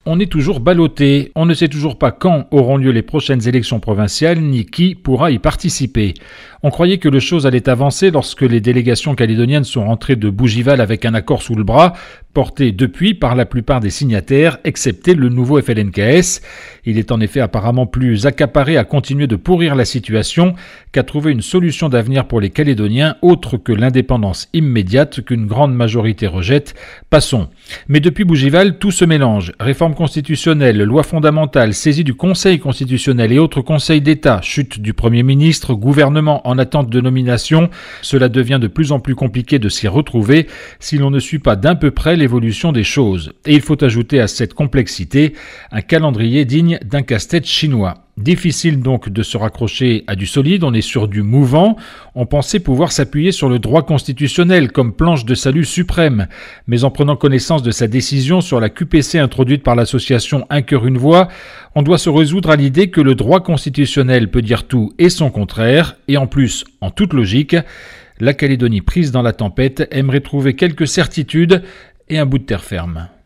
on est toujours ballotté. On ne sait toujours pas quand auront lieu les prochaines élections provinciales, ni qui pourra y participer. On croyait que les choses allaient avancer lorsque les délégations calédoniennes sont rentrées de Bougival avec un accord sous le bras, porté depuis par la plupart des signataires, excepté le nouveau FLNKS. Il est en effet apparemment plus accaparé à continuer de pourrir la situation qu'à trouver une solution d'avenir pour les Calédoniens autre que l'indépendance immédiate qu'une grande majorité rejette. Passons. Mais depuis Bougival, tout se mélange. Réforme constitutionnelle, loi fondamentale, saisie du Conseil constitutionnel et autres conseils d'État, chute du Premier ministre, gouvernement en attente de nomination, cela devient de plus en plus compliqué de s'y retrouver si l'on ne suit pas d'un peu près l'évolution des choses. Et il faut ajouter à cette complexité un calendrier digne d'un casse-tête chinois. Difficile donc de se raccrocher à du solide, on est sur du mouvant. On pensait pouvoir s'appuyer sur le droit constitutionnel comme planche de salut suprême. Mais en prenant connaissance de sa décision sur la QPC introduite par l'association Un cœur une voix, on doit se résoudre à l'idée que le droit constitutionnel peut dire tout et son contraire, et en plus, en toute logique, la Calédonie prise dans la tempête aimerait trouver quelques certitudes et un bout de terre ferme.